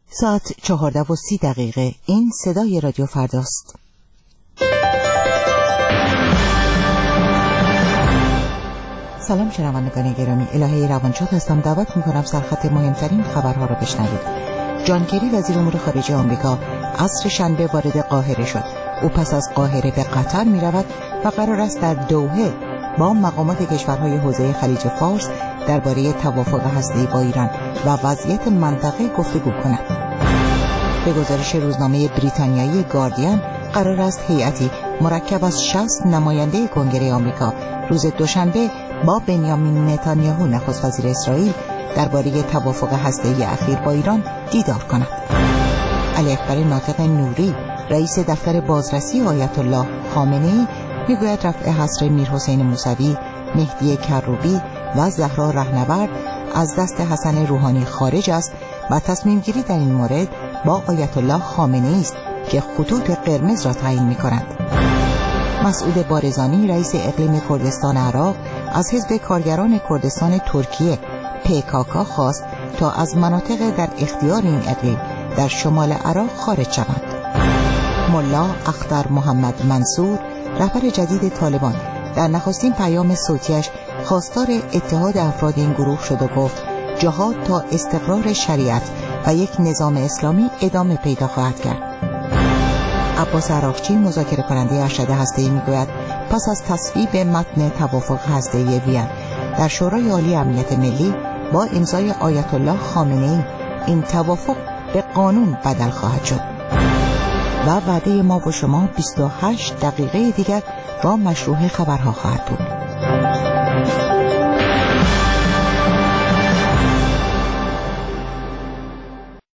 ساعت 14:30. این صدای رادیو فرداست. سلام شنوندگان گرامی، الهه روانشاد هستم. دعوت می‌کنم سرخط مهمترین خبرها را بشنوید. جان کری وزیر امور خارجه آمریکا عصر شنبه وارد قاهره شد. او پس از قاهره به قطر می‌رود و قرار است در دوحه با مقامات کشورهای حوزه خلیج فارس درباره توافق هسته‌ای با ایران و وضعیت منطقه گفتگو کند. به گزارش روزنامه بریتانیایی گاردین، قرار است هیئتی مرکب از 60 نماینده کنگره آمریکا روز دوشنبه با بنیامین نتانیاهو نخست وزیر اسرائیل درباره توافق هسته‌ای اخیر با ایران دیدار کند. علی اکبر ناطق نوری، رئیس دفتر بازرسی آیت الله خامنه‌ای، میگوید رفع حصر میرحسین موسوی، مهدی کروبی و زهرا رهنورد از دست حسن روحانی خارج است و تصمیم گیری در این مورد با آیت الله خامنه‌ای است که خطوط قرمز را تعیین می‌کند. مسعود بارزانی، رئیس اقلیم کردستان عراق، از حزب کارگران کردستان ترکیه PKK خواست تا از مناطق در اختیار این اقلیم در شمال عراق خارج شوند. ملا اختر محمد منصور، رهبر جدید طالبان، در نخستین پیام صوتیش خواستار اتحاد افراد این گروه شد و گفت جهاد تا استقرار شریعت و یک نظام اسلامی ادامه پیدا خواهد کرد. عباس عراقچی، مذاکره کننده ارشد هسته‌ای، میگوید پس از تصویب متن توافق هسته‌ای وین در شورای عالی امنیت ملی با امضای آیت الله خامنه‌ای این توافق به قانون بدل خواهد شد. و وعده ما و شما 28 دقیقه دیگر را مشروع خبرها خواهد بود.